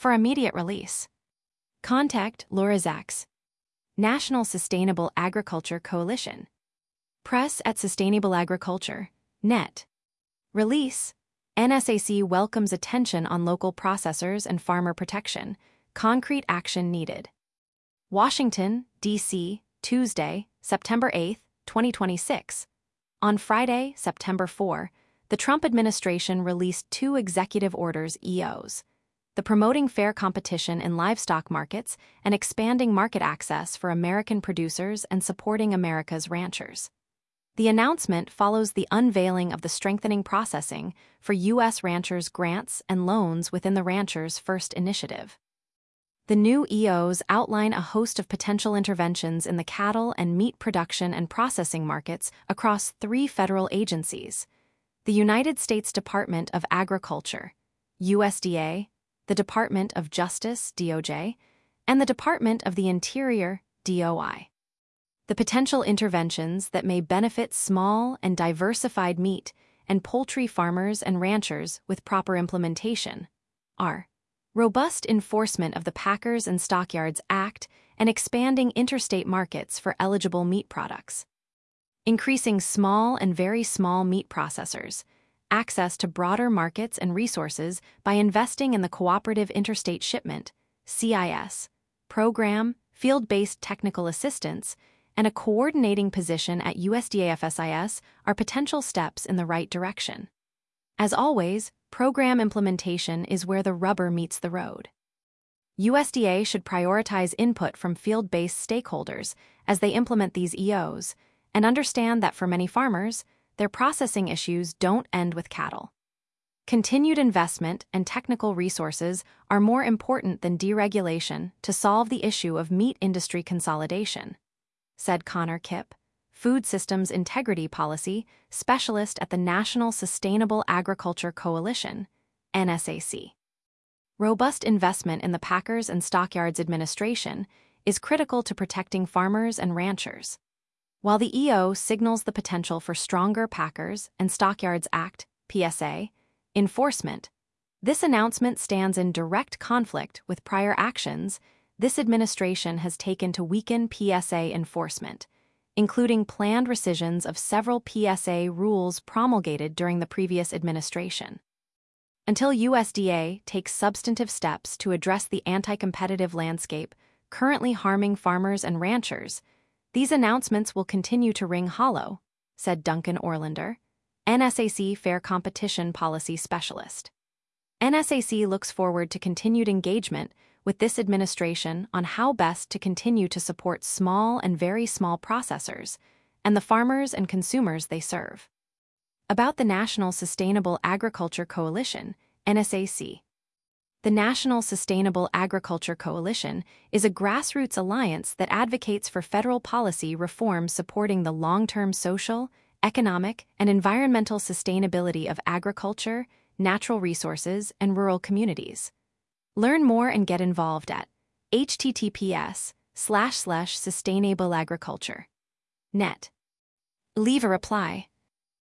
for immediate release. Contact Lorizax, National Sustainable Agriculture Coalition. Press at Sustainable Agriculture, net. Release: NSAC welcomes attention on local processors and farmer protection. Concrete action needed. Washington, D.C., Tuesday, September 8, 2026. On Friday, September 4, the Trump administration released 2 executive orders (EOs), the Promoting Fair Competition in Livestock Markets and Expanding Market Access for American Producers and Supporting America's Ranchers. The announcement follows the unveiling of the Strengthening Processing for U.S. Ranchers grants and loans within the Ranchers First Initiative. The new EOs outline a host of potential interventions in the cattle and meat production and processing markets across 3 federal agencies: the United States Department of Agriculture, USDA, the Department of Justice, DOJ, and the Department of the Interior, DOI. The potential interventions that may benefit small and diversified meat and poultry farmers and ranchers with proper implementation are robust enforcement of the Packers and Stockyards Act and expanding interstate markets for eligible meat products, increasing small and very small meat processors access to broader markets and resources by investing in the Cooperative Interstate Shipment (CIS) program, field-based technical assistance, and a coordinating position at USDA-FSIS are potential steps in the right direction. As always, program implementation is where the rubber meets the road. USDA should prioritize input from field-based stakeholders as they implement these EOs and understand that for many farmers, their processing issues don't end with cattle. Continued investment and technical resources are more important than deregulation to solve the issue of meat industry consolidation, said Connor Kipp, Food Systems Integrity Policy Specialist at the National Sustainable Agriculture Coalition, NSAC. Robust investment in the Packers and Stockyards Administration is critical to protecting farmers and ranchers. While the EO signals the potential for stronger Packers and Stockyards Act (PSA) enforcement, this announcement stands in direct conflict with prior actions this administration has taken to weaken PSA enforcement, including planned rescissions of several PSA rules promulgated during the previous administration. Until USDA takes substantive steps to address the anti-competitive landscape currently harming farmers and ranchers, these announcements will continue to ring hollow, said Duncan Orlander, NSAC Fair Competition Policy Specialist. NSAC looks forward to continued engagement with this administration on how best to continue to support small and very small processors and the farmers and consumers they serve. About the National Sustainable Agriculture Coalition, NSAC. The National Sustainable Agriculture Coalition is a grassroots alliance that advocates for federal policy reforms supporting the long-term social, economic, and environmental sustainability of agriculture, natural resources, and rural communities. Learn more and get involved at https://sustainableagriculture.net. Leave a reply.